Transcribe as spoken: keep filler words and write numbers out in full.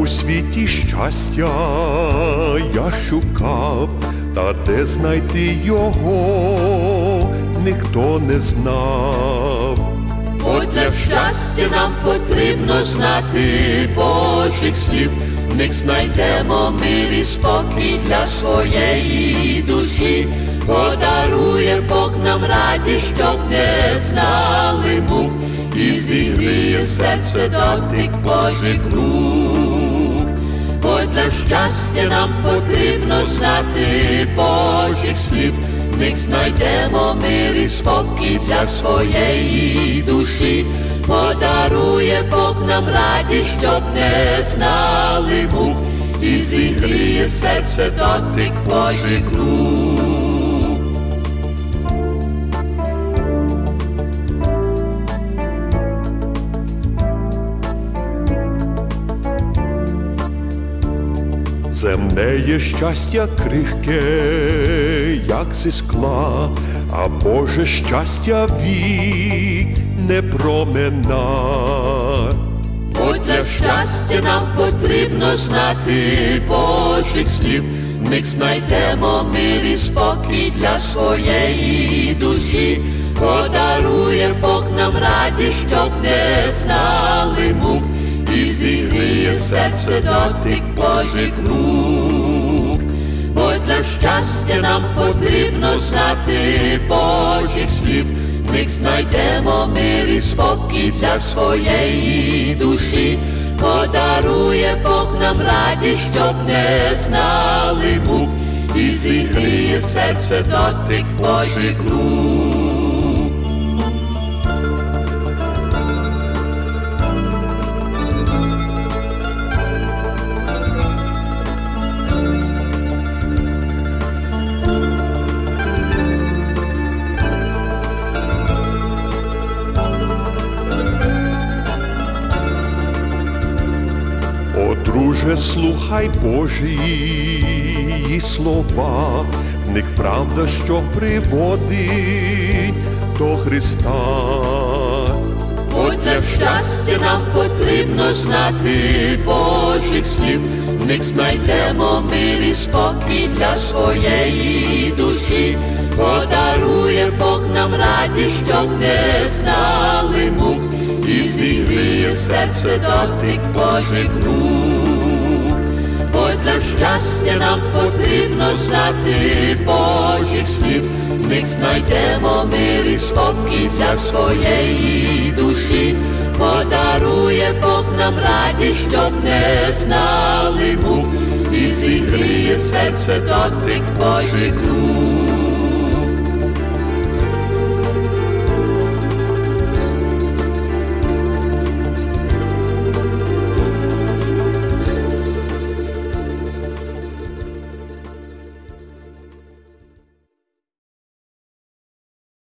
У світі щастя я шукав, та де знайти його, ніхто не знав. Бо для щастя нам потрібно знати Божих слів, в них знайдемо мир і спокій для своєї душі. Подарує Бог нам радість, щоб не знали мук, і зігріє серце дотик Божих рук. Бо для щастя нам потрібно знати Божих слів, в них знайдемо мир і спокій для своєї душі. Подарує Бог нам радість, щоб не знали мук, і зігріє серце дотик Божих рук. Земне є щастя крихке, як зі скла, а Боже щастя вік не промина. Бо для щастя нам потрібно знати Божих слів, в них знайдемо мир і спокій для своєї душі. Подарує Бог нам радість, щоб не знали мук, і зігріє серце дотик Божих рук. Бо для щастя нам потрібно знати Божих слів, в них знайдемо мир і спокій для своєї душі. Подарує Бог нам радість, щоб не знали мук, і зігріє серце дотик Божих рук. О, друже, слухай Божі слова, в них правда, що приводить до Христа. Бо для щастя нам потрібно знати Божих слів, в них знайдемо мир і спокій для своєї душі. Подарує Бог нам радість, щоб не знали мук, і зігріє серце дотик Божих рук. Бо для щастя нам потрібно знати Божих слів, в них знайдемо мир і спокій для своєї душі. Подарує Бог нам радість, щоб не знали мук, і зігріє серце дотик Божих рук.